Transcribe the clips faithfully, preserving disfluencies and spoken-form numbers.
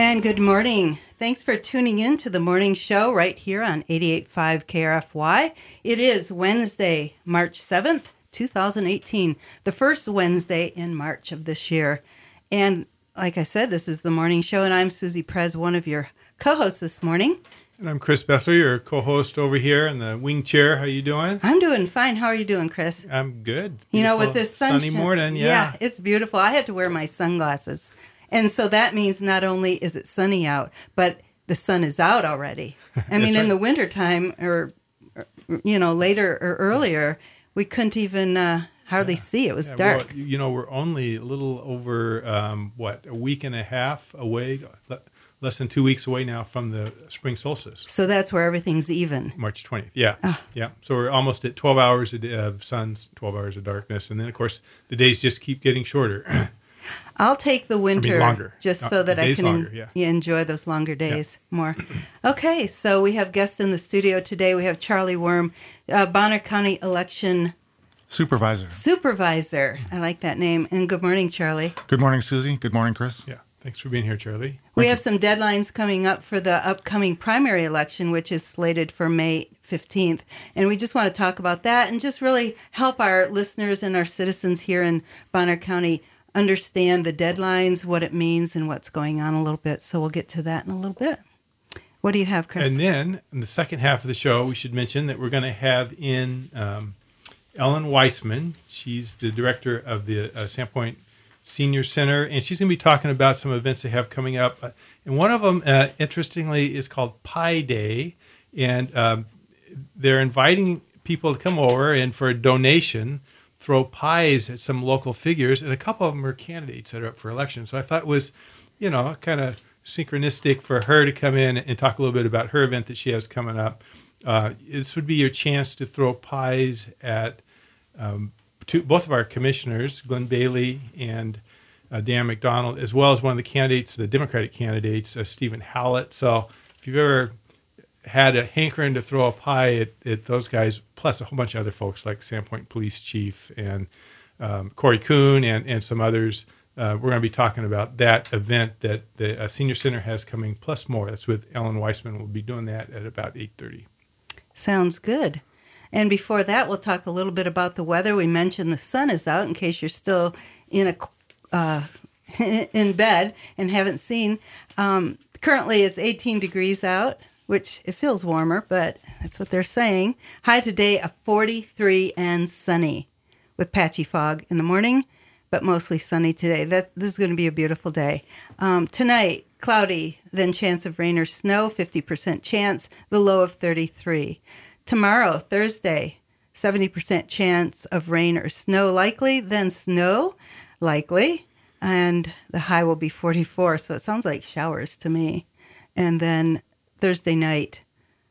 And good morning. Thanks for tuning in to the morning show right here on eighty-eight point five K R F Y. It is Wednesday, March seventh, twenty eighteen, the first Wednesday in March of this year. And like I said, this is the morning show, and I'm Susie Prez, one of your co-hosts this morning. And I'm Chris Bessler, your co-host over here in the wing chair. How you doing? I'm doing fine. How are you doing, Chris? I'm good. You know, with this sunshine, sunny morning, yeah. Yeah, it's beautiful. I had to wear my sunglasses. And so that means not only is it sunny out, but the sun is out already. I mean, right. In the wintertime or, or, you know, later or earlier, we couldn't even uh, hardly yeah. see. It was yeah, dark. Well, you know, we're only a little over, um, what, a week and a half away, less than two weeks away now from the spring solstice. So that's where everything's even. March twentieth, yeah. Oh. Yeah. So we're almost at twelve hours of sun, twelve hours of darkness. And then, of course, the days just keep getting shorter. I'll take the winter I mean, longer. just no, so that I can longer, yeah. enjoy those longer days yeah. more. Okay, so we have guests in the studio today. We have Charlie Worm, uh, Bonner County Election Supervisor. Supervisor. I like that name. And good morning, Charlie. Good morning, Susie. Good morning, Chris. Yeah, thanks for being here, Charlie. We Thank have you. some deadlines coming up for the upcoming primary election, which is slated for May fifteenth. And we just want to talk about that and just really help our listeners and our citizens here in Bonner County understand the deadlines, what it means, and what's going on a little bit. So we'll get to that in a little bit. What do you have, Chris? And then in the second half of the show, we should mention that we're going to have in um, Ellen Weissman. She's the director of the uh, Sandpoint Senior Center, and she's going to be talking about some events they have coming up. Uh, and one of them, uh, interestingly, is called Pie Day, and um, they're inviting people to come over and for a donation, throw pies at some local figures, and a couple of them are candidates that are up for election. So I thought it was, you know, kind of synchronistic for her to come in and talk a little bit about her event that she has coming up. Uh, this would be your chance to throw pies at um, two, both of our commissioners, Glenn Bailey and uh, Dan McDonald, as well as one of the candidates, the Democratic candidates, uh, Stephen Howlett. So if you've ever had a hankering to throw a pie at, at those guys, plus a whole bunch of other folks like Sandpoint Police Chief and um, Corey Kuhn and, and some others. Uh, we're going to be talking about that event that the uh, Senior Center has coming, plus more. That's with Ellen Weissman. We'll be doing that at about eight thirty. Sounds good. And before that, we'll talk a little bit about the weather. We mentioned the sun is out in case you're still in a uh, in bed and haven't seen. Um, currently, it's eighteen degrees out, which it feels warmer, but that's what they're saying. High today of forty-three and sunny with patchy fog in the morning, but mostly sunny today. That This is going to be a beautiful day. Um, tonight, cloudy, then chance of rain or snow, fifty percent chance, the low of thirty-three. Tomorrow, Thursday, seventy percent chance of rain or snow likely, then snow likely, and the high will be forty-four, so it sounds like showers to me. And then Thursday night,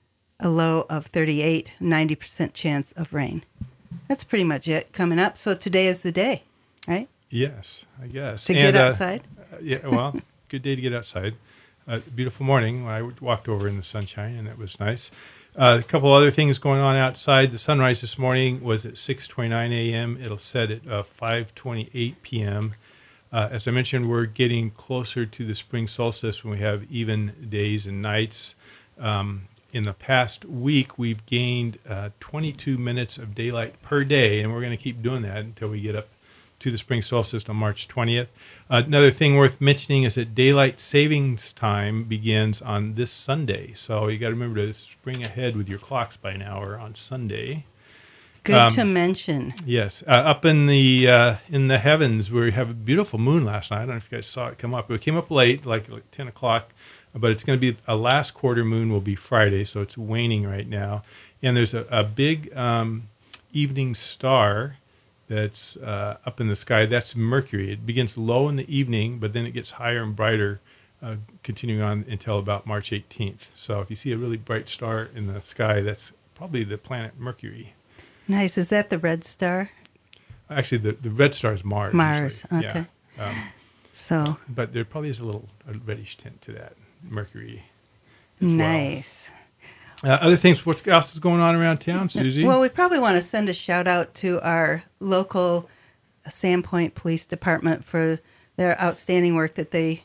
a low of thirty-eight, ninety percent chance of rain. That's pretty much it coming up. So today is the day, right? Yes, I guess. To and, get outside? Uh, yeah, well, good day to get outside. Uh, beautiful morning. I walked over in the sunshine, and it was nice. Uh, a couple other things going on outside. The sunrise this morning was at six twenty-nine a.m. It'll set at uh, five twenty-eight p.m. Uh, as I mentioned, we're getting closer to the spring solstice when we have even days and nights. Um, in the past week, we've gained uh, twenty-two minutes of daylight per day, and we're going to keep doing that until we get up to the spring solstice on March twentieth. Uh, another thing worth mentioning is that daylight savings time begins on this Sunday. So you got to remember to spring ahead with your clocks by an hour on Sunday. Good um, to mention. Yes. Uh, up in the uh, in the heavens, we have a beautiful moon last night. I don't know if you guys saw it come up. It came up late, like, like ten o'clock, but it's going to be a last quarter moon will be Friday, so it's waning right now. And there's a, a big um, evening star that's uh, up in the sky. That's Mercury. It begins low in the evening, but then it gets higher and brighter, uh, continuing on until about March eighteenth. So if you see a really bright star in the sky, that's probably the planet Mercury. Nice. Is that the red star? Actually, the, the red star is Mars. Mars, usually. okay. Yeah. Um, so, but there probably is a little a reddish tint to that Mercury as nice. Well. Uh, other things, what else is going on around town, Susie? Well, we probably want to send a shout out to our local Sandpoint Police Department for their outstanding work that they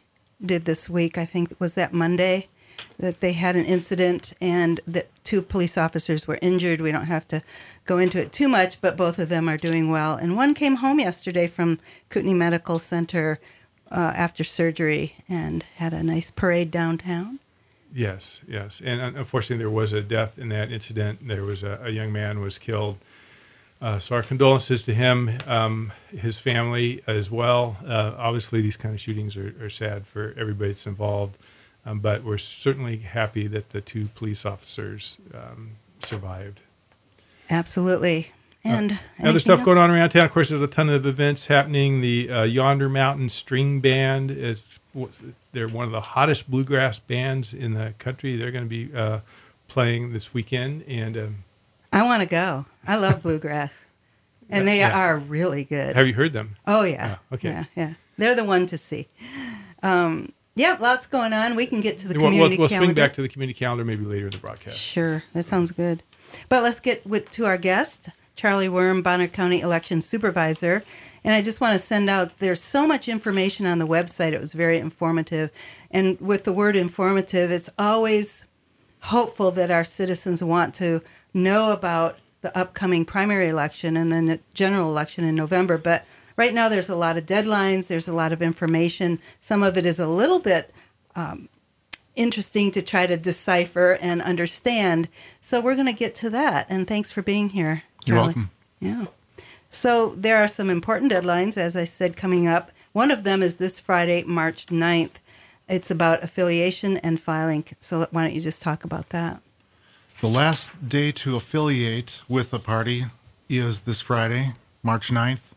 did this week. I think was that Monday that they had an incident and that two police officers were injured. We don't have to go into it too much, but both of them are doing well. And one came home yesterday from Kootenai Medical Center uh, after surgery and had a nice parade downtown. Yes, yes. And unfortunately, there was a death in that incident. There was a, a young man was killed. Uh, so our condolences to him, um, his family as well. Uh, obviously, these kind of shootings are, are sad for everybody that's involved. Um, but we're certainly happy that the two police officers um, survived. Absolutely. And uh, other stuff else? going on around town. Of course, there's a ton of events happening. The uh, Yonder Mountain String Band is they're one of the hottest bluegrass bands in the country. They're going to be uh, playing this weekend, and um, I want to go. I love bluegrass, and they yeah. are really good. Have you heard them? Oh yeah. Oh, okay. Yeah, yeah. They're the one to see. Um, Yeah, lots going on. We can get to the we'll, community we'll, we'll calendar. swing back to the community calendar maybe later in the broadcast. Sure, that sounds good. But let's get with, to our guest, Charlie Worm, Bonner County Election Supervisor. And I just want to send out, there's so much information on the website. It was very informative. And with the word informative, it's always hopeful that our citizens want to know about the upcoming primary election and then the general election in November. But right now, there's a lot of deadlines. There's a lot of information. Some of it is a little bit um, interesting to try to decipher and understand. So we're going to get to that. And thanks for being here, Charlie. You're welcome. Yeah. So there are some important deadlines, as I said, coming up. One of them is this Friday, March ninth. It's about affiliation and filing. So why don't you just talk about that? The last day to affiliate with a party is this Friday, March ninth.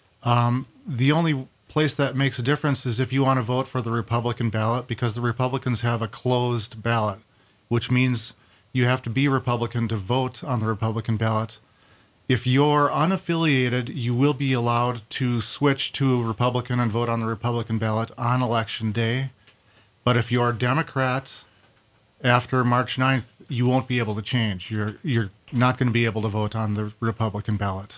Um, the only place that makes a difference is if you want to vote for the Republican ballot, because the Republicans have a closed ballot, which means you have to be Republican to vote on the Republican ballot. If you're unaffiliated, you will be allowed to switch to a Republican and vote on the Republican ballot on Election Day. But if you're a Democrat after March ninth, you won't be able to change. You're, you're not going to be able to vote on the Republican ballot.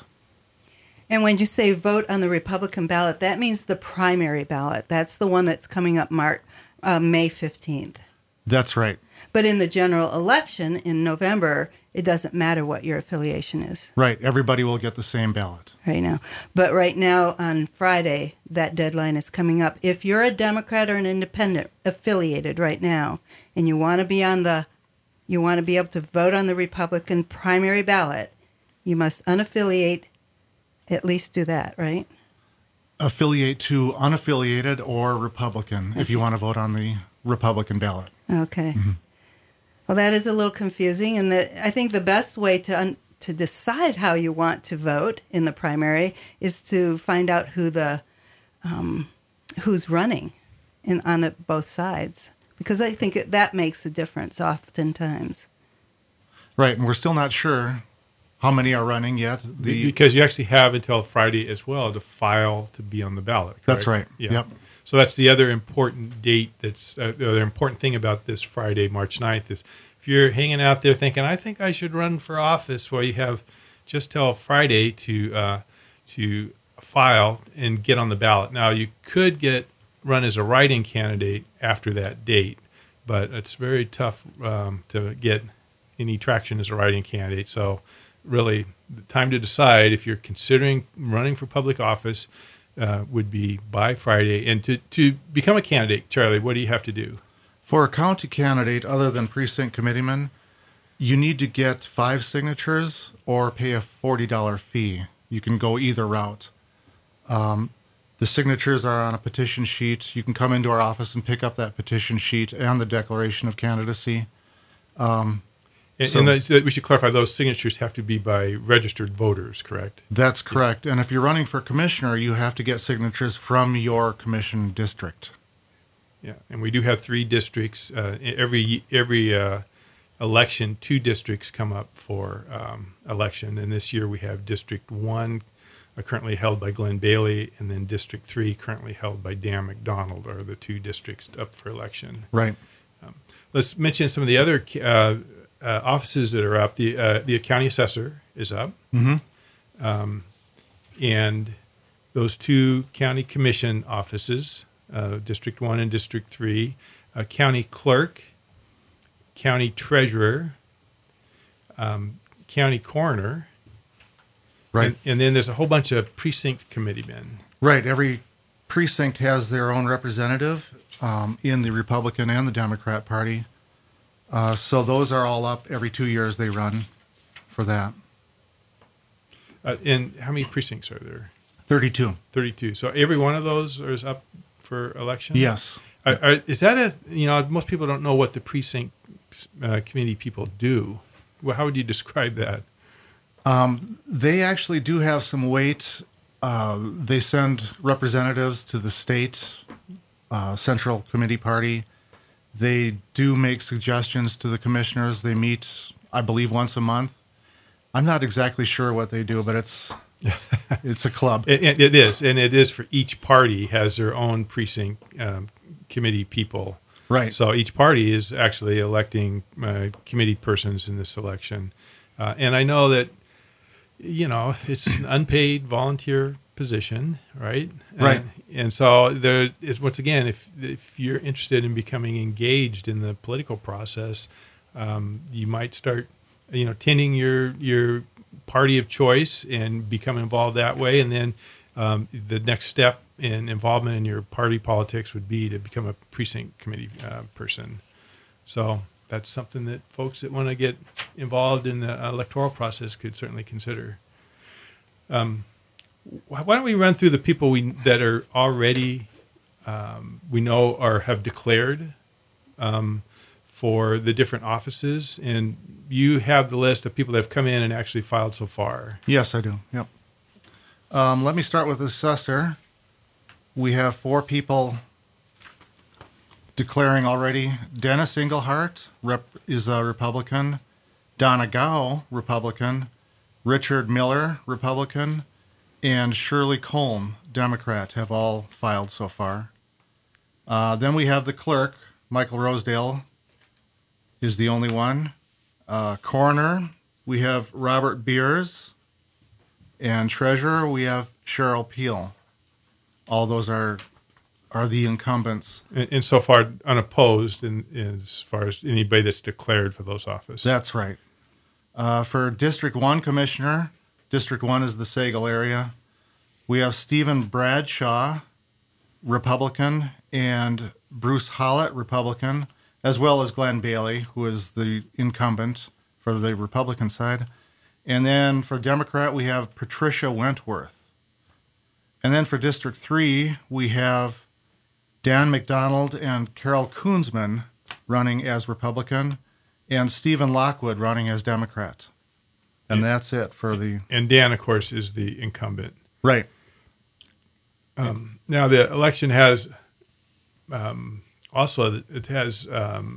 And when you say vote on the Republican ballot, that means the primary ballot. That's the one that's coming up March, uh, May fifteenth. That's right. But in the general election in November, it doesn't matter what your affiliation is. Right. Everybody will get the same ballot. Right now. But right now on Friday, that deadline is coming up. If you're a Democrat or an independent affiliated right now, and you want to be on the, you want to be able to vote on the Republican primary ballot, you must unaffiliate. At least do that, right? Affiliate to unaffiliated or Republican okay. if you want to vote on the Republican ballot. Okay. Mm-hmm. Well, that is a little confusing, and the, I think the best way to un, to decide how you want to vote in the primary is to find out who the um, who's running in on the both sides, because I think it, that makes a difference oftentimes. Right, and we're still not sure how many are running yet? The, because you actually have until Friday as well to file to be on the ballot. Correct? That's right. Yeah. Yep. So that's the other important date. That's uh, the other important thing about this Friday, March ninth, is if you're hanging out there thinking, I think I should run for office, well, you have just till Friday to uh, to file and get on the ballot. Now, you could get run as a write-in candidate after that date, but it's very tough um, to get any traction as a write-in candidate. So really, the time to decide if you're considering running for public office uh, would be by Friday. And to, to become a candidate, Charlie, what do you have to do? For a county candidate, other than precinct committeeman, you need to get five signatures or pay a forty dollars fee. You can go either route. Um, the signatures are on a petition sheet. You can come into our office and pick up that petition sheet and the declaration of candidacy. Um, And, so, and the, we should clarify, those signatures have to be by registered voters, correct? That's correct. Yeah. And if you're running for commissioner, you have to get signatures from your commission district. Yeah, and we do have three districts. Uh, every every uh, election, two districts come up for um, election. And this year we have District one, uh, currently held by Glenn Bailey, and then District three, currently held by Dan McDonald, are the two districts up for election. Right. Um, let's mention some of the other uh, Uh, offices that are up. The uh, the county assessor is up, mm-hmm. um, and those two county commission offices uh, District one and District three, a county clerk, county treasurer, um, county coroner, Right. and, and then there's a whole bunch of precinct committeemen. Right. Every precinct has their own representative um, in the Republican and the Democrat Party. Uh, so those are all up every two years they run for that. Uh, and how many precincts are there? thirty-two. thirty-two. So every one of those is up for election? Yes. Are, are, is that a, you know, most people don't know what the precinct uh, committee people do. Well, how would you describe that? Um, they actually do have some weight. Uh, they send representatives to the state uh, Central Committee Party. They do make suggestions to the commissioners. They meet, I believe, once a month. I'm not exactly sure what they do, but it's it's a club. It, it, it is, and it is for each party has their own precinct um, committee people. Right. So each party is actually electing uh, committee persons in this election. Uh, and I know that, you know, it's an unpaid volunteer position, right? Right. And, and so there is, once again, if if you're interested in becoming engaged in the political process, um, you might start, you know, tending your your party of choice and become involved that way. And then um, the next step in involvement in your party politics would be to become a precinct committee uh, person. So that's something that folks that want to get involved in the electoral process could certainly consider. Um, why don't we run through the people we that are already um, we know or have declared um, for the different offices, and you have the list of people that have come in and actually filed so far. Yes, I do. Yep. Um, let me start with the assessor. We have four people declaring already. Dennis Engelhardt rep, is a Republican. Donna Gow, Republican. Richard Miller, Republican. And Shirley Colm, Democrat, have all filed so far. Uh, then we have the clerk, Michael Rosedale, is the only one. Uh, coroner, we have Robert Beers. And treasurer, we have Cheryl Peel. All those are are the incumbents. And, and so far unopposed in, in as far as anybody that's declared for those offices. That's right. Uh, for District one Commissioner, District one is the Sagal area. We have Stephen Bradshaw, Republican, and Bruce Hollett, Republican, as well as Glenn Bailey, who is the incumbent for the Republican side. And then for Democrat, we have Patricia Wentworth. And then for District three, we have Dan McDonald and Carol Koonsman running as Republican, and Stephen Lockwood running as Democrat. And that's it for the... And Dan, of course, is the incumbent. Right. Um, now, the election has um, also, it has um,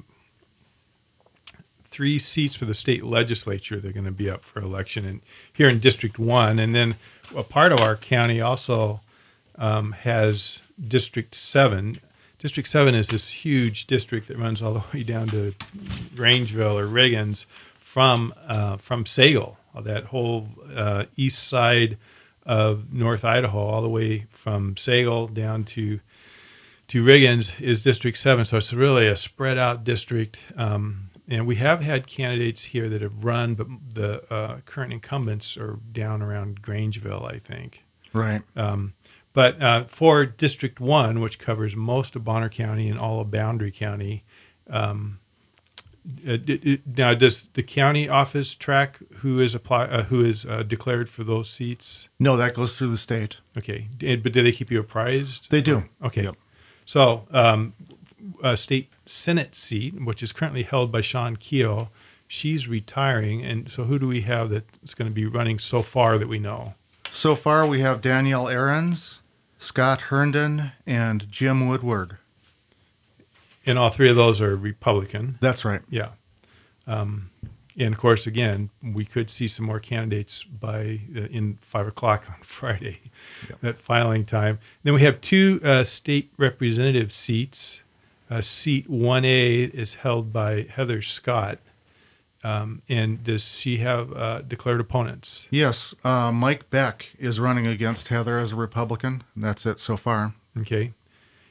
three seats for the state legislature. They're going to be up for election and here in District one. And then a part of our county also um, has District seven. District seven is this huge district that runs all the way down to Grangeville or Riggins from uh, from Sagal, that whole uh, east side of North Idaho, all the way from Sagal down to to Riggins is District seven. So it's really a spread out district. Um, and we have had candidates here that have run, but the uh, current incumbents are down around Grangeville, I think. Right. Um, but uh, for District one, which covers most of Bonner County and all of Boundary County, um, it, it, now does the county office track who is apply uh, who is uh, declared for those seats? No, that goes through the state. Okay, and, but do they keep you apprised? They do. Okay, Yep. so um, a state Senate seat, which is currently held by Sean Keogh, she's retiring, and so who do we have that's going to be running so far that we know? So far, we have Danielle Ahrens, Scott Herndon, and Jim Woodward. And all three of those are Republican. That's right. Yeah. Um, and of course, again, we could see some more candidates by uh, in five o'clock on Friday, Yep. that filing time. Then we have two uh, state representative seats. Uh, seat one A is held by Heather Scott. Um, and does she have uh, declared opponents? Yes, uh, Mike Beck is running against Heather as a Republican, and that's it so far. Okay.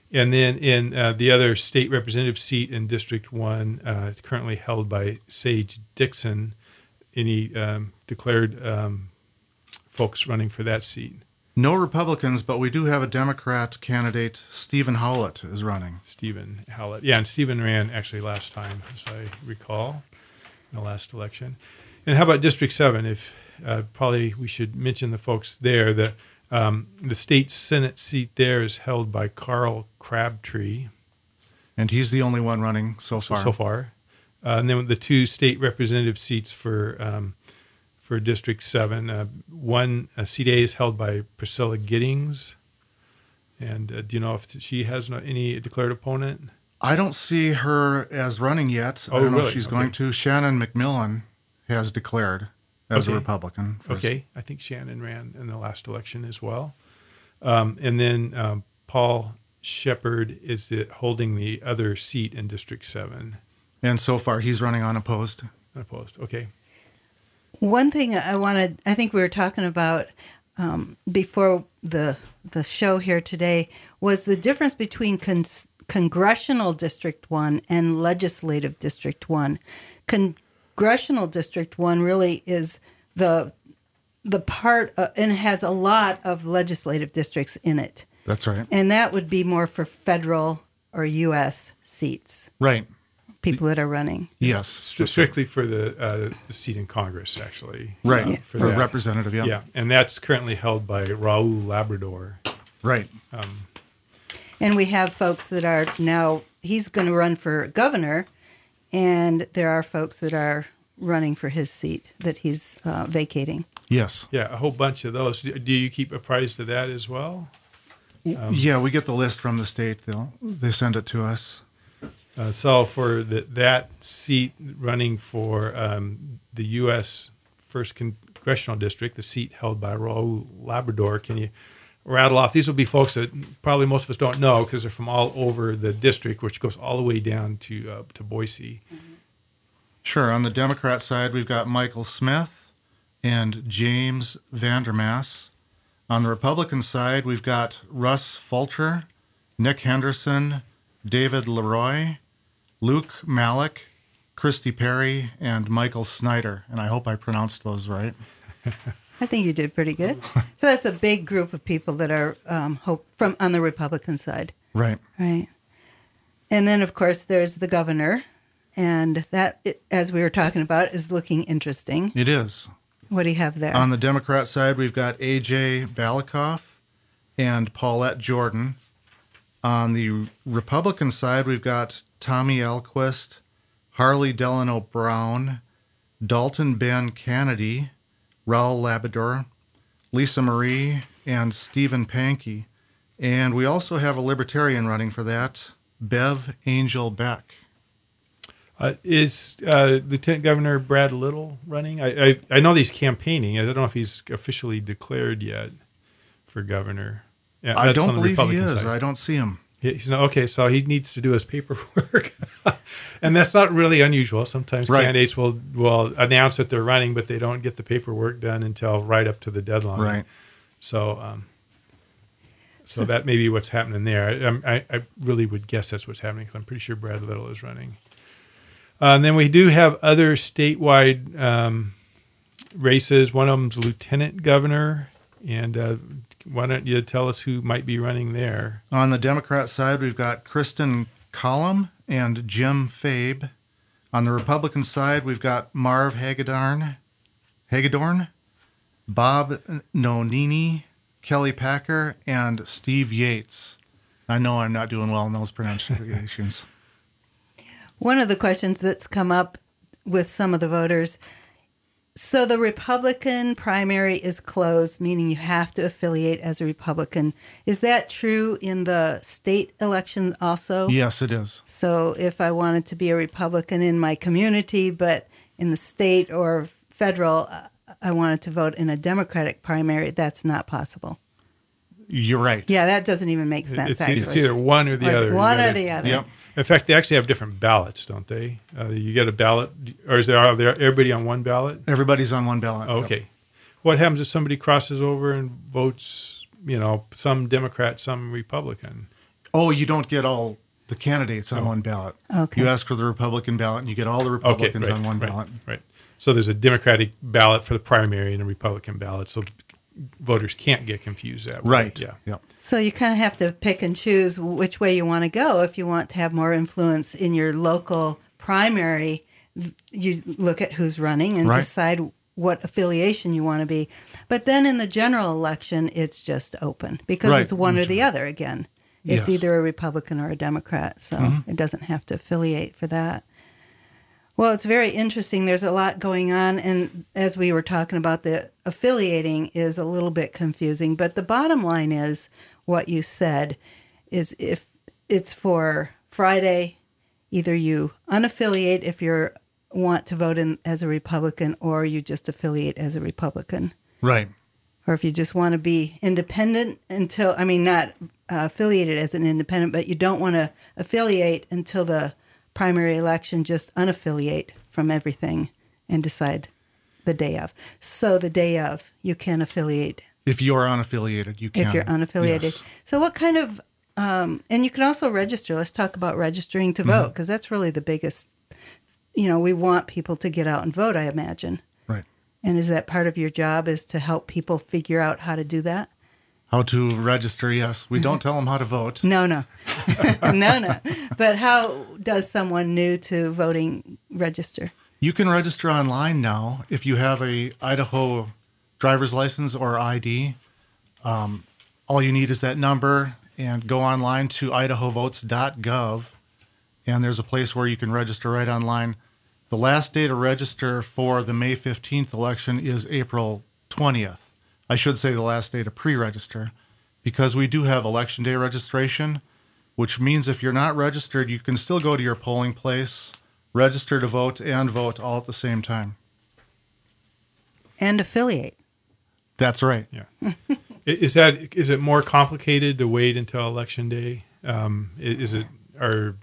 And then in uh, the other state representative seat in District one, uh, currently held by Sage Dixon, any um, declared um, folks running for that seat? No Republicans, but we do have a Democrat candidate. Stephen Howlett is running. Stephen Howlett. Yeah, and Stephen ran actually last time, as I recall, in the last election. And how about District seven? If uh, probably we should mention the folks there. The um, the state Senate seat there is held by Carl Crabtree. And he's the only one running so far. So far. Uh, and then the two state representative seats for um, for District seven. Uh, one uh, seat A is held by Priscilla Giddings. And uh, do you know if she has no, any declared opponent? I don't see her as running yet. Oh, I don't know really? if she's Okay. going to. Shannon McMillan has declared as Okay. a Republican. for- Okay, I think Shannon ran in the last election as well. Um, and then um, Paul Shepard is the, holding the other seat in District seven. And so far, he's running unopposed. Unopposed. Okay. One thing I wanted, I think we were talking about um, before the the show here today, was the difference between cons- Congressional District one and Legislative District one. Congressional District one really is the the part, uh, and has a lot of legislative districts in it. That's right. And that would be more for federal or U S seats, Right. people that are running. Yes. Stri- Strictly for the, uh, the seat in Congress, actually. Right. Uh, For, that. representative, yeah. Yeah, and that's currently held by Raul Labrador. Right. And we have folks that are now, he's going to run for governor, and there are folks that are running for his seat that he's uh, vacating. Yes. Yeah, a whole bunch of those. Do do you keep apprised of that as well? yeah, we get the list from the state. They'll they send it to us. Uh, so for the, that seat running for um, the U S first Congressional District, the seat held by Raul Labrador, can you rattle off? These will be folks that probably most of us don't know because they're from all over the district, which goes all the way down to uh, to Boise. Sure. On the Democrat side, we've got Michael Smith and James Vandermaas. On the Republican side, we've got Russ Fulcher, Nick Henderson, David Leroy, Luke Malik, Christy Perry, and Michael Snyder. And I hope I pronounced those right. I think you did pretty good. So that's a big group of people that are um, hope from on the Republican side, Right. right? And then, of course, there's the governor, and that, as we were talking about, is looking interesting. It is. What do you have there? On the Democrat side, we've got A J Balikoff and Paulette Jordan. On the Republican side, we've got Tommy Alquist, Harley Delano Brown, Dalton Ben Kennedy, Raul Labrador, Lisa Marie, and Stephen Pankey. And we also have a Libertarian running for that, Bev Angel Beck. Uh, is uh, Lieutenant Governor Brad Little running? I, I I know he's campaigning. I don't know if he's officially declared yet for governor. Yeah, I that's don't on the believe he Republican is. side. I don't see him. He- He's not, okay, so he needs to do his paperwork, and that's not really unusual. Sometimes Right. candidates will will announce that they're running, but they don't get the paperwork done until right up to the deadline. Right. So, um, so that may be what's happening there. I, I, I really would guess that's what's happening because I'm pretty sure Brad Little is running. Uh, and then we do have other statewide um, races. One of them's lieutenant governor, and uh, why don't you tell us who might be running there? On the Democrat side, we've got Kristen Collum and Jim Fabe. On the Republican side, we've got Marv Hagedorn, Hagedorn, Bob Nonini, Kelly Packer, and Steve Yates. I know I'm not doing well in those pronunciations. One of the questions that's come up with some of the voters, so the Republican primary is closed, meaning you have to affiliate as a Republican. Is that true in the state election also? Yes, it is. So if I wanted to be a Republican in my community, but in the state or federal, uh, I wanted to vote in a Democratic primary, that's not possible. You're right. Yeah, that doesn't even make sense, It's, actually. it's either one or the Like other. You one or gotta- the other. Yep. In fact, they actually have different ballots, don't they? Uh, you get a ballot, or is there, are there everybody on one ballot? Everybody's on one ballot. Oh, okay. What happens if somebody crosses over and votes, you know, some Democrat, some Republican? Oh, you don't get all the candidates on one ballot. Okay. You ask for the Republican ballot, and you get all the Republicans okay, right, on one right, ballot. Right. So there's a Democratic ballot for the primary and a Republican ballot, so voters can't get confused that way. Right. Yeah. Yeah. So you kind of have to pick and choose which way you want to go. If you want to have more influence in your local primary, you look at who's running and Right. decide what affiliation you want to be. But then in the general election, it's just open because Right. it's one or the other again. It's Yes. either a Republican or a Democrat, so it doesn't have to affiliate for that. Well, it's very interesting. There's a lot going on, and as we were talking about, the affiliating is a little bit confusing. But the bottom line is what you said is if it's for Friday, either you unaffiliate if you want to vote in as a Republican, or you just affiliate as a Republican. Right. Or if you just want to be independent until, I mean, not uh, affiliated as an independent, but you don't want to affiliate until the primary election, just unaffiliate from everything and decide the day of. So the day of, you can affiliate If you're unaffiliated, you can. if you're unaffiliated. Yes. So what kind of, um, and you can also register. Let's talk about registering to vote, because that's really the biggest, you know, we want people to get out and vote, I imagine. Right. And is that part of your job, is to help people figure out how to do that? How to register, yes. We don't tell them how to vote. No, no. no, no. But how does someone new to voting register? You can register online now if you have a Idaho driver's license or I D. Um, all you need is that number, and go online to idaho votes dot gov, and there's a place where you can register right online. The last day to register for the May fifteenth election is April twentieth. I should say the last day to pre-register, because we do have election day registration, which means if you're not registered, you can still go to your polling place, register to vote, and vote all at the same time. And affiliate. That's right. Yeah. I- Is that is it more complicated to wait until election day? Um, i- is it or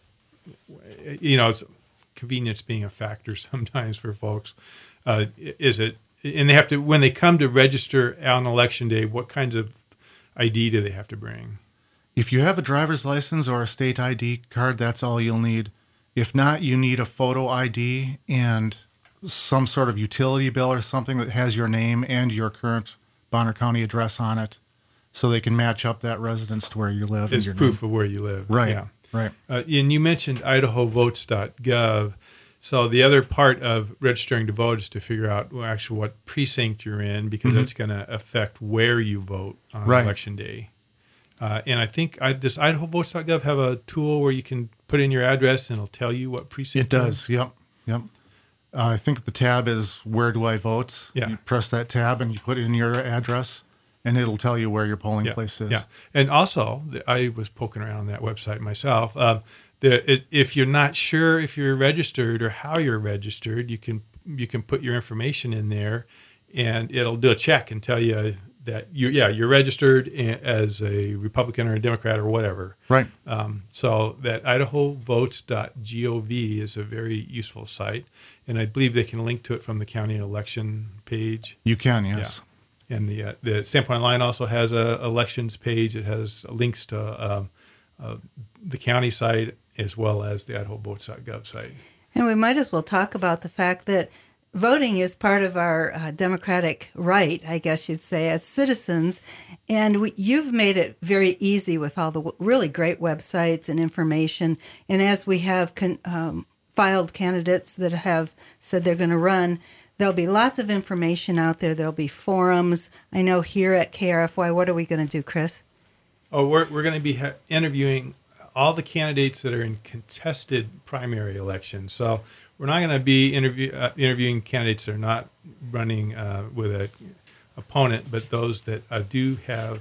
you know, it's convenience being a factor sometimes for folks. Uh, i- is it and they have to when they come to register on election day, what kinds of I D do they have to bring? If you have a driver's license or a state I D card, that's all you'll need. If not, you need a photo I D and some sort of utility bill or something that has your name and your current Bonner County address on it, so they can match up that residence to where you live. It's and your proof name. of where you live. Right. Yeah. Right. Uh, and you mentioned idaho votes dot gov. So the other part of registering to vote is to figure out well, actually what precinct you're in, because that's going to affect where you vote on Right. election day. Uh, and I think I, does idaho votes dot gov have a tool where you can put in your address and it'll tell you what precinct It you're in? does. Yep. Yep. Uh, I think the tab is "Where do I vote?" Yeah. You press that tab and you put in your address, and it'll tell you where your polling Yeah, place is. yeah. And also, the- I was poking around on that website myself. Um, the, it, if you're not sure if you're registered or how you're registered, you can you can put your information in there, and it'll do a check and tell you that you yeah you're registered a- as a Republican or a Democrat or whatever. Right. Um, so that idaho votes dot gov is a very useful site, and I believe they can link to it from the county election page. You can. Yes. And the uh, the Sandpoint Online also has a elections page. It has links to um, uh, the county site as well as the idaho votes dot gov site. And we might as well talk about the fact that voting is part of our uh, democratic right, I guess you'd say, as citizens. And we, you've made it very easy with all the w- really great websites and information. And as we have con- um, filed candidates that have said they're going to run, there'll be lots of information out there. There'll be forums. I know here at K R F Y, what are we going to do, Chris? Oh, we're we're going to be ha- interviewing all the candidates that are in contested primary elections. So we're not going to be interview, uh, interviewing candidates that are not running uh, with a opponent, but those that uh, do have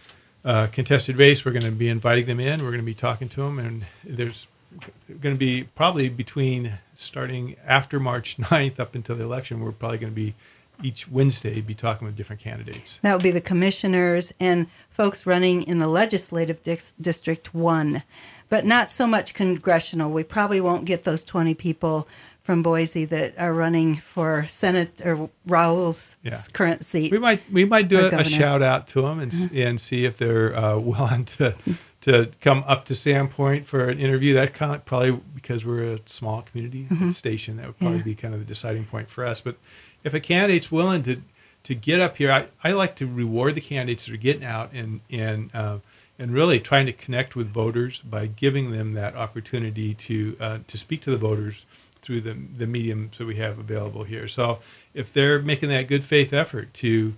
uh, contested race. We're going to be inviting them in. We're going to be talking to them, and there's going to be probably between starting after March ninth up until the election, we're probably going to be each Wednesday be talking with different candidates. That would be the commissioners and folks running in the legislative dis- district one. but not so much congressional. We probably won't get those twenty people from Boise that are running for Senate or Raul's Yeah. current seat. We might we might do Or a, a governor. shout out to them and s and see if they're uh, willing to to come up to Sandpoint for an interview. That kind of, probably because we're a small community station, that would probably Yeah. be kind of the deciding point for us. But if a candidate's willing to to get up here, I, I like to reward the candidates that are getting out and and uh, and really trying to connect with voters by giving them that opportunity to uh, to speak to the voters through the the mediums that we have available here. So if they're making that good faith effort to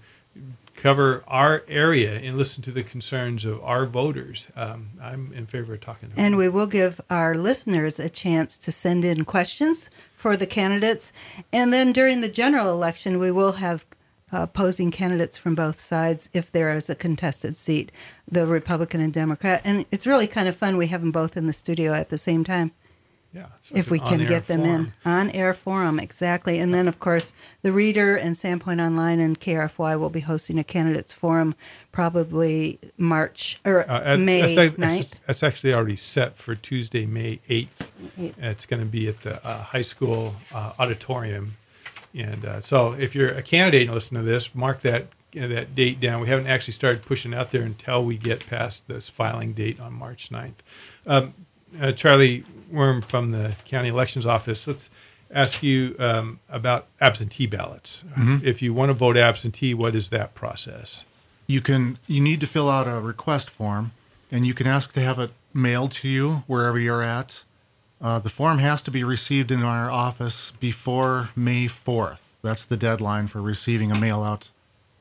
cover our area and listen to the concerns of our voters, um, I'm in favor of talking to them. And we will give our listeners a chance to send in questions for the candidates. And then during the general election, we will have uh, opposing candidates from both sides if there is a contested seat, the Republican and Democrat. And it's really kind of fun. We have them both in the studio at the same time. Yeah, it's If like we an can on-air get them forum. in. On-air forum, exactly. And then, of course, the Reader and Sandpoint Online and K R F Y will be hosting a candidates forum probably March or Uh, that's- May that's, that's, ninth. that's actually already set for Tuesday, May eighth. Eight. It's going to be at the uh, high school uh, auditorium. And uh, so if you're a candidate and listen to this, mark that you know, that date down. We haven't actually started pushing out there until we get past this filing date on March ninth. Um, uh, Charlie Worm from the County Elections Office, let's ask you um, about absentee ballots. If you want to vote absentee, what is that process? You can you need to fill out a request form, and you can ask to have it mailed to you wherever you're at. Uh, the form has to be received in our office before May fourth. That's the deadline for receiving a mail-out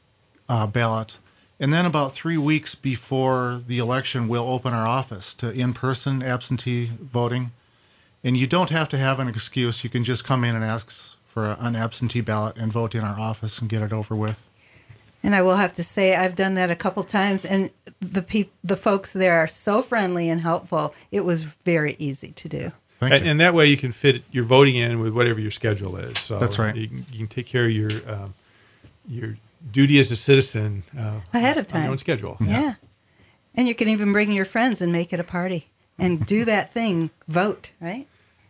uh, ballot. And then about three weeks before the election, we'll open our office to in-person absentee voting. And you don't have to have an excuse. You can just come in and ask for an absentee ballot and vote in our office and get it over with. And I will have to say I've done that a couple times, and the peop- the folks there are so friendly and helpful. It was very easy to do. Thank And, you. and that way you can fit your voting in with whatever your schedule is. So That's right. You can, you can take care of your um, your duty as a citizen uh, Ahead of on your time. own schedule. Yeah. And you can even bring your friends and make it a party and do that thing, vote, right?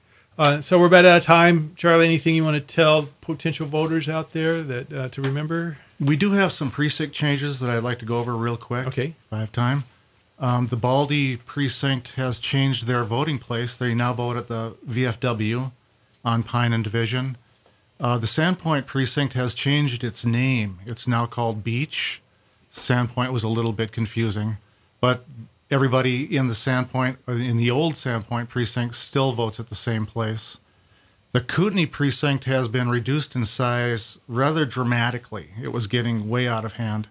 Uh, so we're about out of time. Charlie, anything you want to tell potential voters out there that uh, to remember? We do have some precinct changes that I'd like to go over real quick. Okay. If I have time. Um, the Baldy precinct has changed their voting place. They now vote at the V F W on Pine and Division. Uh, the Sandpoint precinct has changed its name. It's now called Beach. Sandpoint was a little bit confusing, but everybody in the Sandpoint, in the old Sandpoint precinct, still votes at the same place. The Kootenai precinct has been reduced in size rather dramatically. It was getting way out of hand.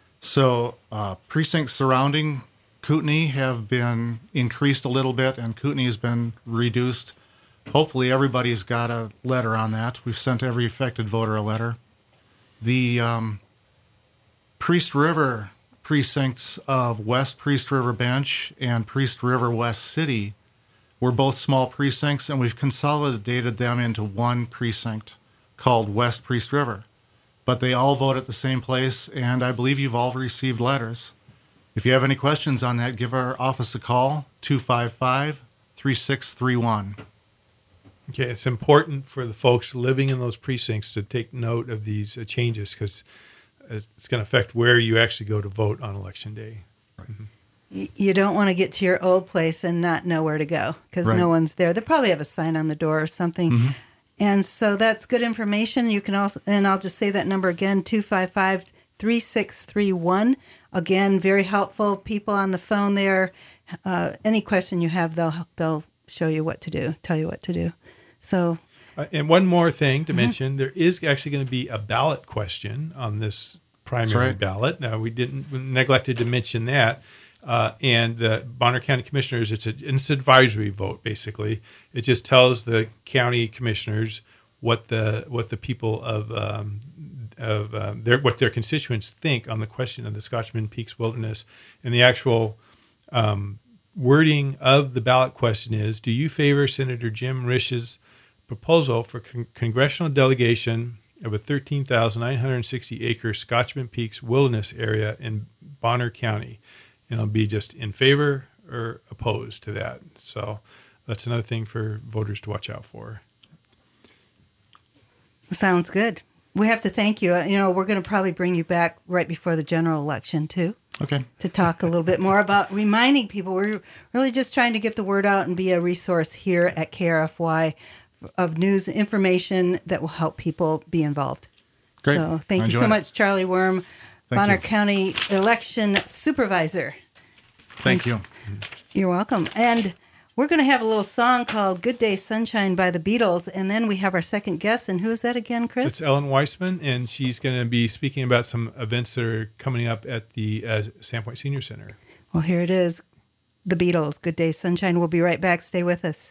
So uh, precincts surrounding Kootenai have been increased a little bit, and Kootenai has been reduced. Hopefully everybody's got a letter on that. We've sent every affected voter a letter. The um, Priest River precincts of West Priest River Bench and Priest River West City were both small precincts, and we've consolidated them into one precinct called West Priest River. But they all vote at the same place, and I believe you've all received letters. If you have any questions on that, give our office a call, two five five, three six three one. Okay, it's important for the folks living in those precincts to take note of these uh, changes because it's going to affect where you actually go to vote on election day. Y- You don't want to get to your old place and not know where to go because Right. no one's there. They probably have a sign on the door or something. And so that's good information. You can also, and I'll just say that number again, two five five, three six three one. Again, very helpful people on the phone there. Uh, any question you have, they'll they'll show you what to do, tell you what to do. So Uh, and one more thing Mm-hmm. to mention, there is actually going to be a ballot question on this primary right. ballot. Now, we didn't we neglected to mention that. Uh, and the Bonner County Commissioners, it's, a, it's an advisory vote, basically. It just tells the county commissioners what the what the people of um, of um, their what their constituents think on the question of the Scotchman Peaks Wilderness. And the actual um, wording of the ballot question is: do you favor Senator Jim Risch's proposal for con- congressional delegation of a thirteen thousand nine hundred sixty acre Scotchman Peaks Wilderness area in Bonner County? And it'll be just in favor are opposed to that. So that's another thing for voters to watch out for. Sounds good. We have to thank you. You know, we're going to probably bring you back right before the general election, too. Okay. To talk a little bit more about reminding people. We're really just trying to get the word out and be a resource here at K R F Y of news information that will help people be involved. Great. So thank you so it. much, Charlie Worm, Thank Bonner you. County Election Supervisor. Thank Thanks. you. You're welcome. And we're going to have a little song called Good Day Sunshine by the Beatles. And then we have our second guest. And who is that again, Chris? It's Ellen Weissman, and she's going to be speaking about some events that are coming up at the uh, Sandpoint Senior Center. Well, here it is. The Beatles, Good Day Sunshine. We'll be right back. Stay with us.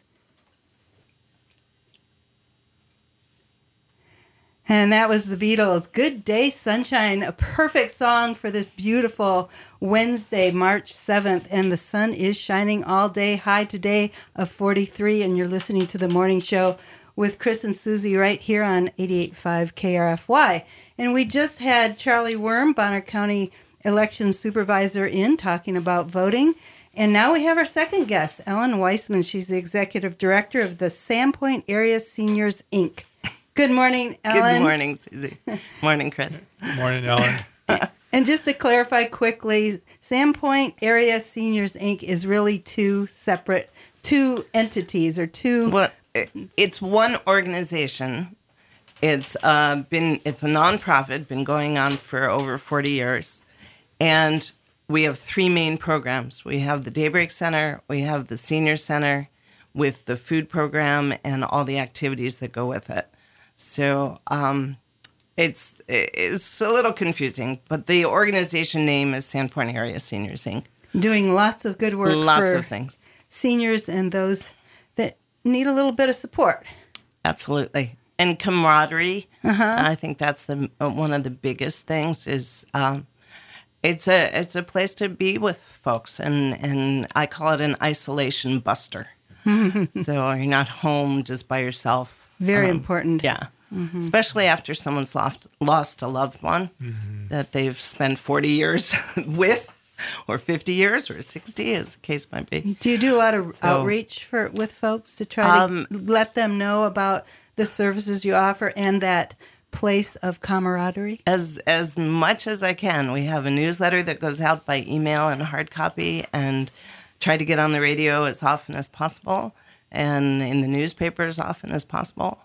And that was the Beatles, Good Day Sunshine, a perfect song for this beautiful Wednesday, March seventh. And the sun is shining all day, high today of forty-three. And you're listening to the morning show with Chris and Susie right here on eighty-eight point five K R F Y. And we just had Charlie Worm, Bonner County Election Supervisor, in talking about voting. And now we have our second guest, Ellen Weissman. She's the Executive Director of the Sandpoint Area Seniors, Incorporated. Good morning, Ellen. Good morning, Susie. Morning, Chris. Morning, Ellen. And just to clarify quickly, Sandpoint Area Seniors, Incorporated is really two separate, two entities or two... Well, it's one organization. It's uh, been it's a nonprofit, been going on for over forty years. And we have three main programs. We have the Daybreak Center, we have the Senior Center with the food program and all the activities that go with it. So um, it's it's a little confusing, but the organization name is Sandpoint Area Seniors, Incorporated. Doing lots of good work Lots for of things. Seniors and those that need a little bit of support. Absolutely. And camaraderie. Uh-huh. I think that's the uh, one of the biggest things is um, it's a it's a place to be with folks, and, and I call it an isolation buster. So you're not home just by yourself. Very Um, important. Yeah. Mm-hmm. Especially after someone's lost, lost a loved one mm-hmm. that they've spent forty years with, or fifty years, or sixty, as the case might be. Do you do a lot of So, outreach for with folks to try um, to let them know about the services you offer and that place of camaraderie? As as much as I can. We have a newsletter that goes out by email and hard copy, and try to get on the radio as often as possible, and in the newspaper as often as possible.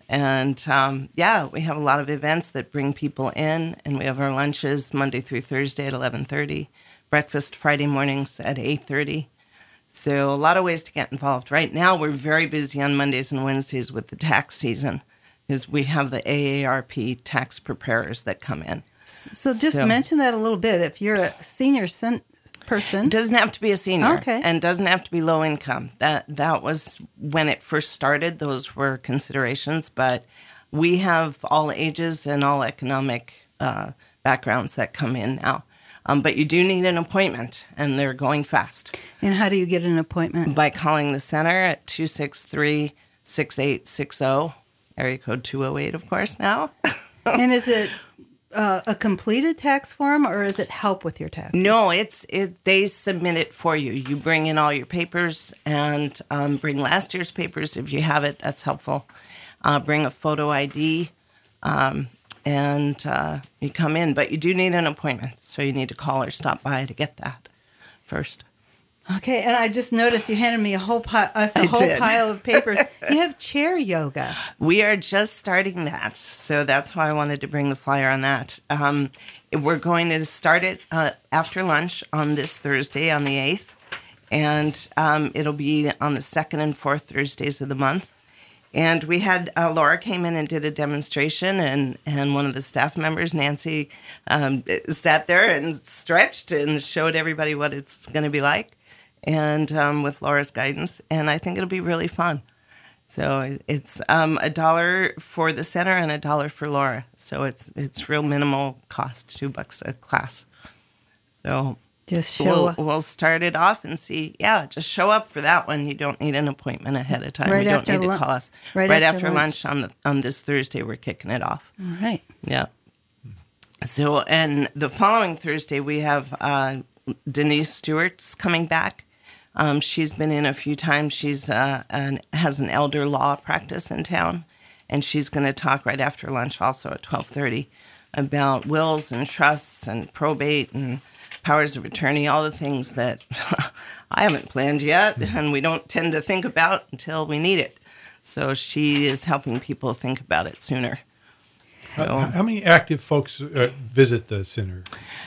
And um, yeah, we have a lot of events that bring people in, and we have our lunches Monday through Thursday at eleven thirty, breakfast Friday mornings at eight thirty. So a lot of ways to get involved. Right now, we're very busy on Mondays and Wednesdays with the tax season, because we have the A A R P tax preparers that come in. So just So- mention that a little bit. If you're a senior sen- person, It doesn't have to be a senior. Okay. And doesn't have to be low income. That that was when it first started. Those were considerations. But we have all ages and all economic uh, backgrounds that come in now. Um, but you do need an appointment, and they're going fast. and how do you get an appointment? By calling the center at two six three, six eight six zero, area code two oh eight, of course, now. And is it uh, a completed tax form, or is it help with your taxes? No, it's it. They submit it for you. You bring in all your papers, and um, bring last year's papers if you have it. That's helpful. Uh, bring a photo I D, um, and uh, you come in. But you do need an appointment, so you need to call or stop by to get that first. Okay, and I just noticed you handed me a whole pi- us a I whole did. pile of papers. You have chair yoga. We are just starting that, so that's why I wanted to bring the flyer on that. Um, we're going to start it uh, after lunch on this Thursday, on the eighth, and um, it'll be on the second and fourth Thursdays of the month. And we had, uh, Laura came in and did a demonstration, and, and one of the staff members, Nancy, um, sat there and stretched and showed everybody what it's going to be like, and um, with Laura's guidance, and I think it'll be really fun. So it's um, a dollar for the center and a dollar for Laura. So it's it's real minimal cost, two bucks a class. So Just show we'll, up. we'll start it off and see. Yeah, just show up for that one. You don't need an appointment ahead of time. Right you don't after need to lun- call us. right Right, after after, lunch. lunch, on the on this Thursday, we're kicking it off. All right. Yeah. So, and the following Thursday, we have uh, Denise Stewart's coming back Um, she's been in a few times. She's uh, an, has an elder law practice in town, and she's going to talk right after lunch also at twelve thirty about wills and trusts and probate and powers of attorney, all the things that I haven't planned yet and we don't tend to think about until we need it. So she is helping people think about it sooner. So, How, how many active folks uh, visit the center?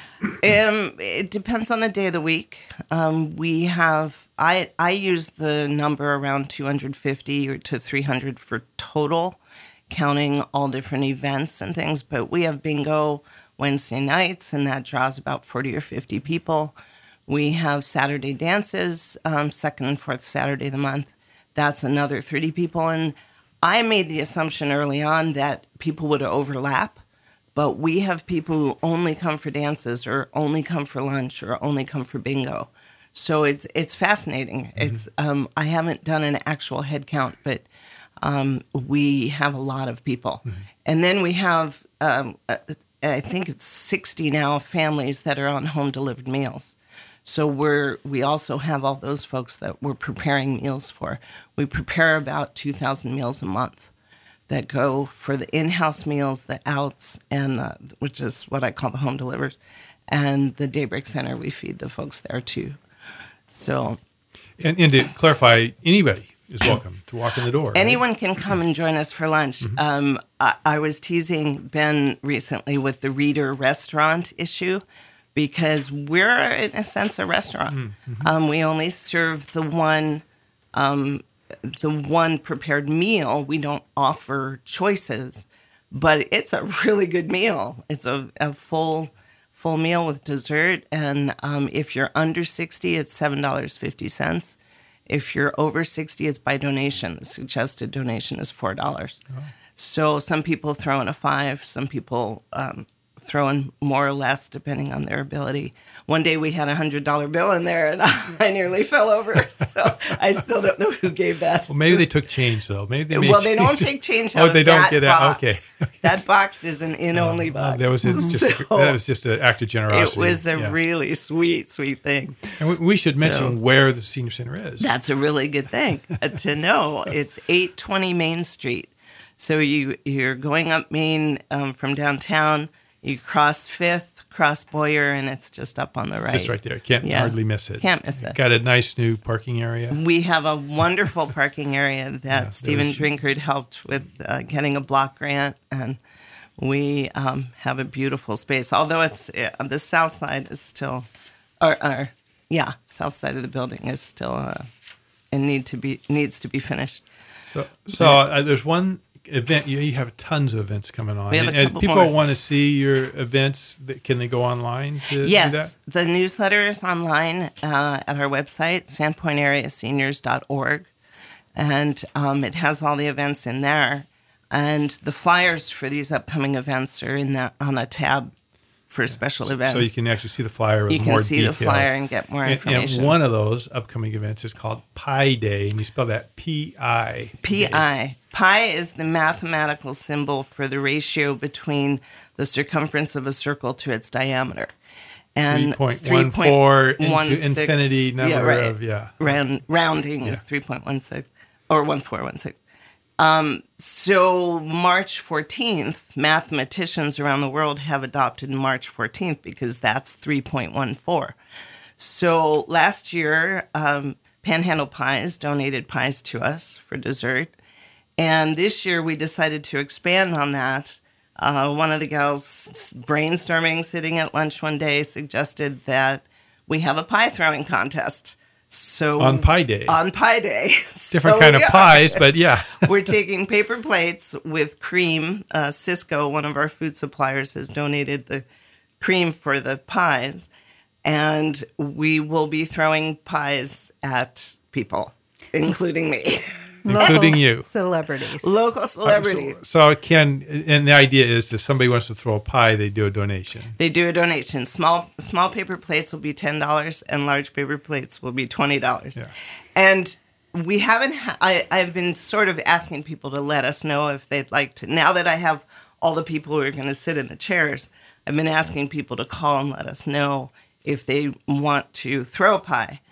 Um, it depends on the day of the week. Um, we have, I, I use the number around two hundred fifty or to three hundred for total, counting all different events and things. But we have bingo Wednesday nights, and that draws about forty or fifty people. We have Saturday dances, um, second and fourth Saturday of the month. That's another thirty people. And I made the assumption early on that people would overlap. But we have people who only come for dances or only come for lunch or only come for bingo. So it's it's fascinating. Mm-hmm. It's um, I haven't done an actual head count, but um, we have a lot of people. Mm-hmm. And then we have, um, uh, I think it's sixty now, families that are on home-delivered meals. So we're we also have all those folks that we're preparing meals for. We prepare about two thousand meals a month that go for the in-house meals, the outs, and the, which is what I call the home delivers, and the Daybreak Center. We feed the folks there too. So, and, and to clarify, anybody is welcome to walk in the door. Right? Anyone can come and join us for lunch. Mm-hmm. Um, I, I was teasing Ben recently with the Reader restaurant issue because we're in a sense a restaurant. Mm-hmm. Um, we only serve the one. Um, the one prepared meal. We don't offer choices, but it's a really good meal. It's a, a full full meal with dessert. And um, if you're under sixty, it's seven dollars and fifty cents. If you're over sixty, it's by donation. The suggested donation is four dollars. Oh. So some people throw in a five, some people um, throw in more or less depending on their ability. One day we had a one hundred dollar bill in there and I nearly fell over. So I still don't know who gave that. Well, maybe they took change, though. Maybe they made Well, they change. don't take change out Oh, of they don't that get box. it. Okay. That box is an in-only Oh, box. that was a, just So, a, that was just an act of it generosity. was a Yeah. really sweet, sweet thing. And we, we should mention So- where the senior center is. That's a really good thing uh, to know. It's eight twenty Main Street. So you, you're going up Main um, from downtown, you cross Fifth, cross Boyer, and it's just up on the right. It's just right there. Can't Yeah. hardly miss it. Can't miss it. Got a nice new parking area. We have a wonderful parking area that Yeah, Stephen was- Drinkard helped with uh, getting a block grant, and we um, have a beautiful space. Although it's uh, the south side is still, or, or yeah, south side of the building is still uh, and need to be needs to be finished. So, so uh, there's one event. You, you have tons of events coming on. We have a and, and couple people more. want to see your events. That, can they go online to do that? Yes, the newsletter is online uh, at our website, sandpoint area seniors dot org, and um, it has all the events in there. And the flyers for these upcoming events are in that on a tab for special So- events. So you can actually see the flyer with You can more see details. the flyer and get more And- information. And one of those upcoming events is called Pi Day, and you spell that P I. P I. Pi is the mathematical symbol for the ratio between the circumference of a circle to its diameter. And three point one four into six infinity number yeah, right. of, yeah. Round, rounding Yeah. is three point one six or one four one six. Um, so March fourteenth, mathematicians around the world have adopted March fourteenth because that's three point one four. So last year, um, Panhandle Pies donated pies to us for dessert. And this year we decided to expand on that. Uh, one of the gals brainstorming, sitting at lunch one day, suggested that we have a pie throwing contest. So On Pi Day. On Pi Day. Different So kind of we are. pies, but yeah. We're taking paper plates with cream. Uh, Cisco, one of our food suppliers, has donated the cream for the pies. And we will be throwing pies at people, including me. Including Local you. Celebrities. Local celebrities. So, so Ken, and the idea is if somebody wants to throw a pie, they do a donation. They do a donation. Small small paper plates will be ten dollars, and large paper plates will be twenty dollars. Yeah. And we haven't. Ha- I I've been sort of asking people to let us know if they'd like to. Now that I have all the people who are going to sit in the chairs, I've been asking people to call and let us know if they want to throw a pie.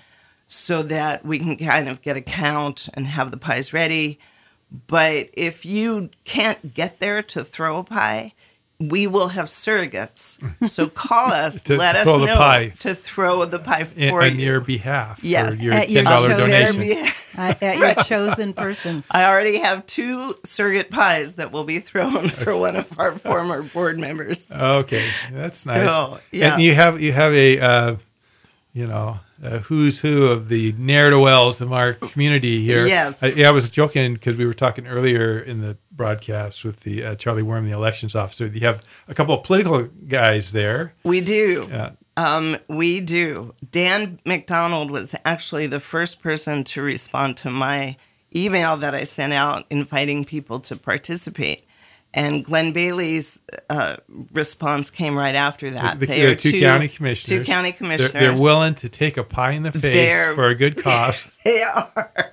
so that we can kind of get a count and have the pies ready. But if you can't get there to throw a pie, we will have surrogates. So call us, To let us throw the know pie. to throw the pie In- for on you. your behalf Yes. for your At your ten dollars chosen- donation. Yeah. Uh, at your chosen person. I already have two surrogate pies that will be thrown for one of our former board members. Okay, that's nice. So, yeah. And you have you have a uh, you know a who's who of the ne'er-do-wells of our community here. Yes. I, yeah, I was joking because we were talking earlier in the broadcast with the uh, Charlie Worm, the elections officer. You have a couple of political guys there. We do. Yeah. Um, we do. Dan McDonald was actually the first person to respond to my email that I sent out inviting people to participate. And Glenn Bailey's uh, response came right after that. The, They the are two, county commissioners. Two county commissioners. They're, they're willing to take a pie in the face They're- for a good cause. They are.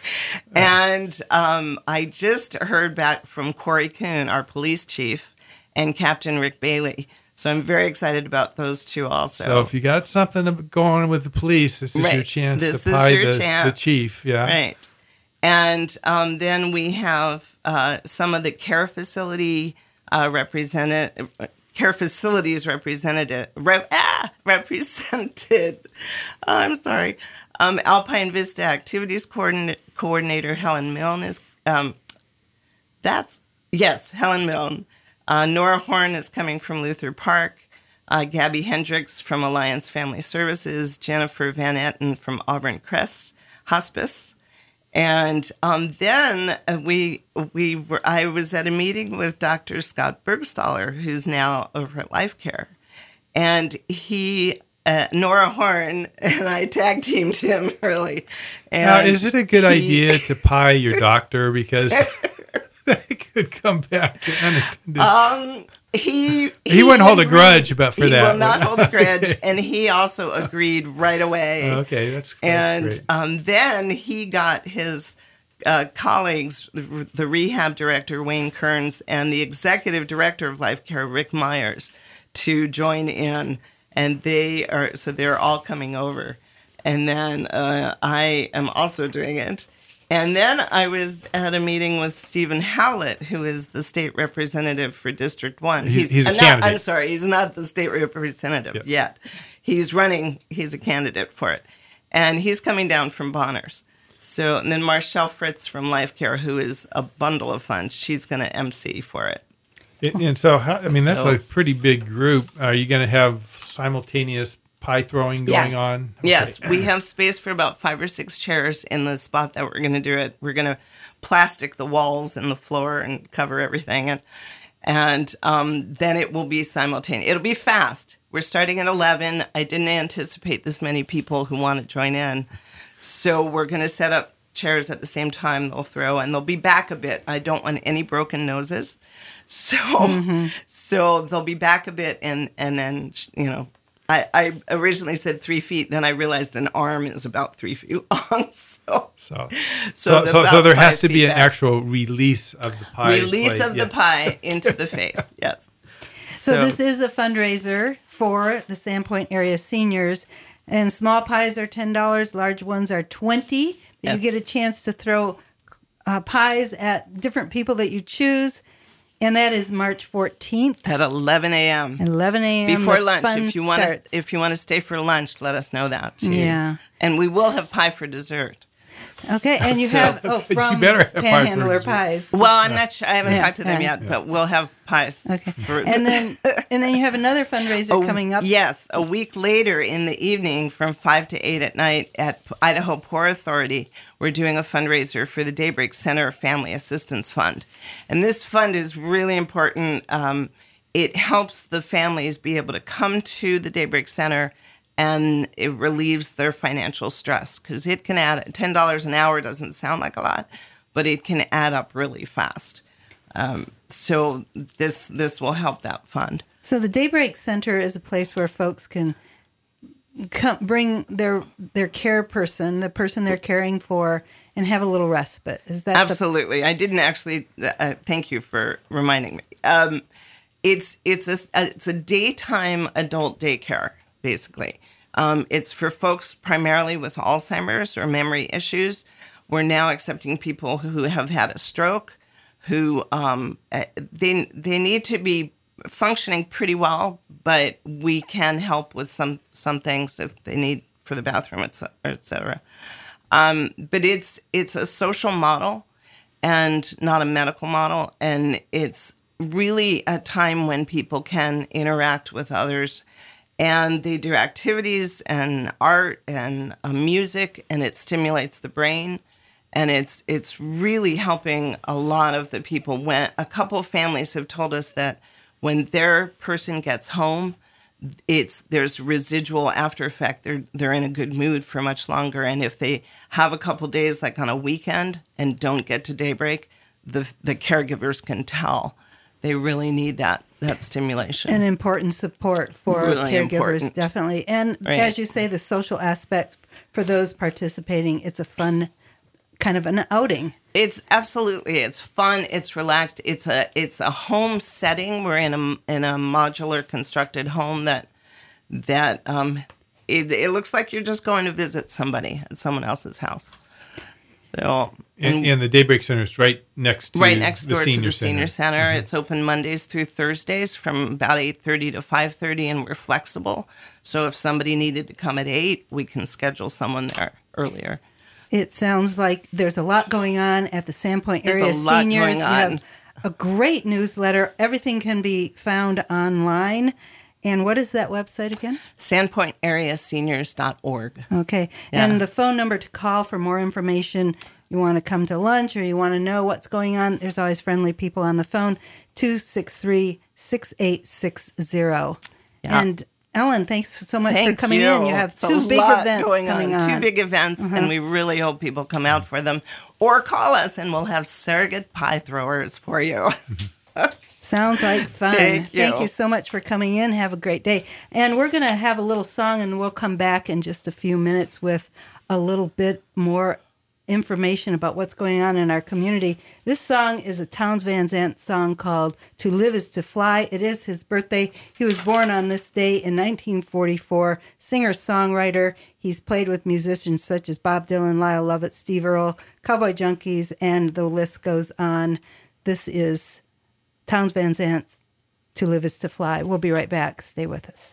And um, I just heard back from Corey Kuhn, our police chief, and Captain Rick Bailey. So I'm very excited about those two also. So if you got something going with the police, this is Right. your chance This to is pie your the, chance. the chief. Yeah. Right. And um, then we have uh, some of the care facility uh, represented, care facilities represented, rep, ah, represented. Oh, I'm sorry. Um, Alpine Vista Activities Coordin- Coordinator Helen Milne is. Um, that's yes, Helen Milne. Uh, Nora Horn is coming from Luther Park. Uh, Gabby Hendricks from Alliance Family Services. Jennifer Van Etten from Auburn Crest Hospice. And um, then uh, we we were. I was at a meeting with Doctor Scott Bergstaller, who's now over at Life Care, and he uh, Nora Horn and I tag teamed him really. And Now, is it a good he- idea to pie your doctor because that could come back unintended? Um, he, He wouldn't hold a agreed- grudge about for he that, will not would- hold a grudge, and he also agreed right away. Okay, that's, that's And great. um, then he got his uh, colleagues, the, the rehab director, Wayne Kearns, and the executive director of Life Care, Rick Myers, to join in. And they are, so they're all coming over. And then uh, I am also doing it. And then I was at a meeting with Stephen Howlett, who is the state representative for District one. He's- he's a uh, not- candidate. I'm sorry, he's not the state representative Yep. yet. He's running, he's a candidate for it. And he's coming down from Bonners. So, and then Marshall Fritz from Life Care, who is a bundle of funds, she's going to M C for it. And- and so, how, I mean, that's So- a pretty big group. Are you going to have simultaneous pie throwing going Yes. on? Yes, Okay. we have space for about five or six chairs in the spot that we're going to do it. We're going to plastic the walls and the floor and cover everything, and and um, then it will be simultaneous. It'll be fast. We're starting at eleven. I didn't anticipate this many people who want to join in, so we're going to set up chairs at the same time. They'll throw, and they'll be back a bit. I don't want any broken noses, so so they'll be back a bit, and and then you know. I, I originally said three feet, then I realized an arm is about three feet long. So, So, so, so, so, about so there five has to feet be an back. actual release of the pie. release plate. of Yeah. the pie into the face. Yes. So, So- this is a fundraiser for the Sandpoint area seniors, and small pies are ten dollars, large ones are twenty dollars. Yes. You get a chance to throw uh, pies at different people that you choose, and that is March fourteenth At eleven a.m. at eleven a.m. before The lunch. fun If you want starts. to, if you want to stay for lunch, let us know that too. Yeah. And we will have pie for dessert. Okay, and you So- have oh You from better have pie for Panhandler dessert. Pies. Well, I'm not sure. I haven't Yeah, talked to them yeah. yet, but we'll have pies. Okay, For, and then and then you have another fundraiser Oh, coming up. Yes, a week later in the evening from five to eight at night at Idaho Poor Authority, we're doing a fundraiser for the Daybreak Center Family Assistance Fund. And this fund is really important. Um, it helps the families be able to come to the Daybreak Center, and it relieves their financial stress because it can add ten dollars an hour doesn't sound like a lot, but it can add up really fast. Um, so this this will help that fund. So the Daybreak Center is a place where folks can come, bring their their care person, the person they're caring for, and have a little respite. Is that the, Absolutely. I didn't actually. Uh, thank you for reminding me. Um, it's it's a it's a daytime adult daycare basically Um, it's for folks primarily with Alzheimer's or memory issues. We're now accepting people who have had a stroke, who um, they they need to be functioning pretty well, but we can help with some some things if they need for the bathroom, et cetera. Um, but it's it's a social model and not a medical model, and it's really a time when people can interact with others, and they do activities and art and uh, music, and it stimulates the brain. And it's it's really helping a lot of the people. When a couple of families have told us that when their person gets home, it's there's residual after effect. They're they're in a good mood for much longer. And if they have a couple of days, like on a weekend, and don't get to daybreak, the the caregivers can tell they really need that that stimulation. An important support for really caregivers, important. definitely. And Right. as you say, the social aspect for those participating, it's a fun kind of an outing. It's absolutely, it's fun, it's relaxed, it's a it's a home setting. We're in a in a modular constructed home that that um it, it looks like you're just going to visit somebody at someone else's house. So And, and the Daybreak Center is right next to right next the door to senior the senior center. center. Mhm. It's open Mondays through Thursdays from about eight thirty to five thirty, and we're flexible. So if somebody needed to come at eight, we can schedule someone there earlier. It sounds like there's a lot going on at the Sandpoint There's area a lot seniors. going You on. have a great newsletter. Everything can be found online. And what is that website again? sandpoint area seniors dot org. Okay. Yeah. And the phone number to call for more information. You want to come to lunch or you want to know what's going on, there's always friendly people on the phone, two six three, six eight six zero. Yeah. And Ellen, thanks so much Thank for coming you. in. You have It's a two big lot events going coming on. Two big events, and we really hope people come out for them. Or call us, and we'll have surrogate pie throwers for you. Sounds like fun. Thank you. Thank you so much for coming in. Have a great day. And we're going to have a little song, and we'll come back in just a few minutes with a little bit more information about what's going on in our community. This song is a Townes Van Zandt song called To Live is to Fly. It is his birthday. He was born on this day in nineteen forty-four. Singer-songwriter. He's played with musicians such as Bob Dylan, Lyle Lovett, Steve Earle, Cowboy Junkies, and the list goes on. This is Townes Van Zandt, To Live is to Fly. We'll be right back. Stay with us.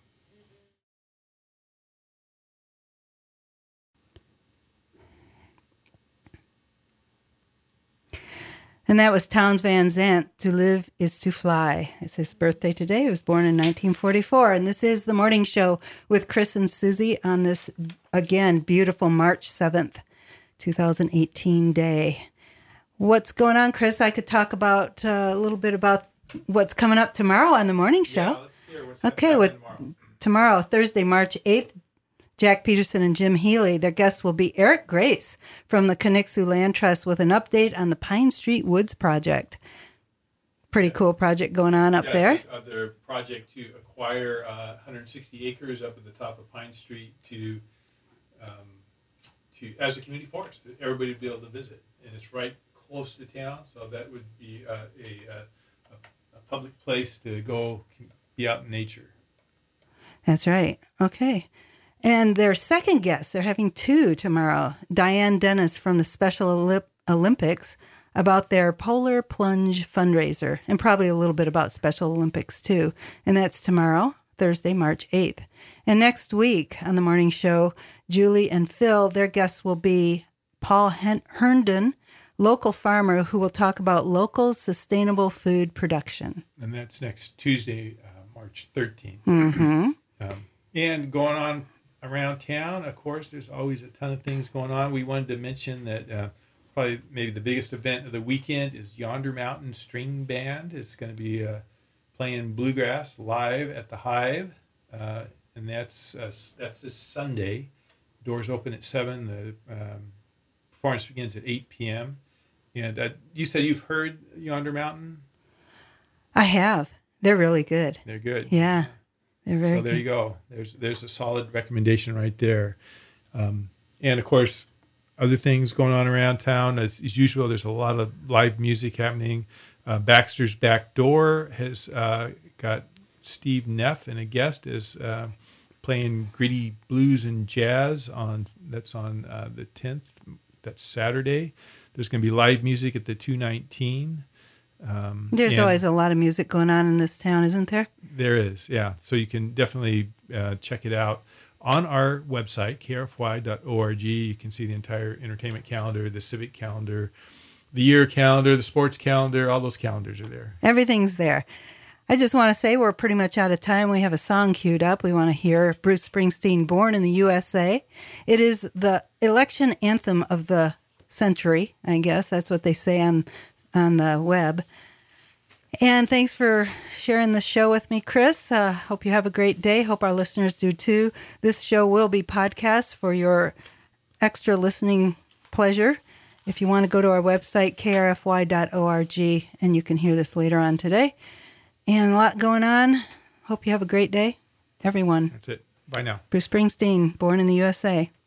And that was Townes Van Zandt, To Live is to Fly. It's his birthday today. He was born in nineteen forty-four. And this is The Morning Show with Chris and Susie on this, again, beautiful March seventh, twenty eighteen day. What's going on, Chris? I could talk about uh, a little bit about what's coming up tomorrow on The Morning Show. Yeah, let's hear what's Okay, happening with tomorrow. tomorrow, Thursday, March eighth, Jack Peterson and Jim Healy. Their guests will be Eric Grace from the Conixu Land Trust with an update on the Pine Street Woods project. Pretty cool project going on up Yeah, there. it's, uh, their project to acquire uh, one hundred sixty acres up at the top of Pine Street to, um, to as a community forest that everybody would be able to visit, and it's right close to town, so that would be uh, a, a, a public place to go be out in nature. That's right. Okay. And their second guest, they're having two tomorrow. Diane Dennis from the Special Olymp- Olympics about their Polar Plunge fundraiser, and probably a little bit about Special Olympics too. And that's tomorrow, Thursday, March eighth. And next week on the morning show, Julie and Phil, their guests will be Paul Hen- Herndon, local farmer who will talk about local sustainable food production. And that's next Tuesday, uh, March thirteenth. Mm-hmm. Um, and going on around town, of course, there's always a ton of things going on. We wanted to mention that uh, probably maybe the biggest event of the weekend is Yonder Mountain String Band. It's going to be uh, playing bluegrass live at the Hive, uh, and that's uh, that's this Sunday. Doors open at seven. The um, performance begins at eight p.m. And uh, you said you've heard Yonder Mountain? I have. They're really good. They're good. Yeah. They're very So there good. you go. There's there's a solid recommendation right there. Um, and of course, other things going on around town. As, as usual, there's a lot of live music happening. Uh, Baxter's Back Door has uh, got Steve Neff and a guest as uh, playing Gritty Blues and Jazz on that's on uh, the tenth. That's Saturday. There's going to be live music at the two nineteen. Um, There's always a lot of music going on in this town, isn't there? There is, yeah. So you can definitely uh, check it out on our website, k r f y dot org. You can see the entire entertainment calendar, the civic calendar, the year calendar, the sports calendar. All those calendars are there. Everything's there. I just want to say we're pretty much out of time. We have a song queued up. We want to hear Bruce Springsteen, Born in the U S A. It is the election anthem of the century, I guess. That's what they say on on the web. And thanks for sharing the show with me, Chris. Uh, hope you have a great day. Hope our listeners do too. This show will be podcast for your extra listening pleasure. If you want to go to our website, k r f y dot org, and you can hear this later on today. And a lot going on. Hope you have a great day, everyone. That's it. Bye now. Bruce Springsteen, Born in the U S A.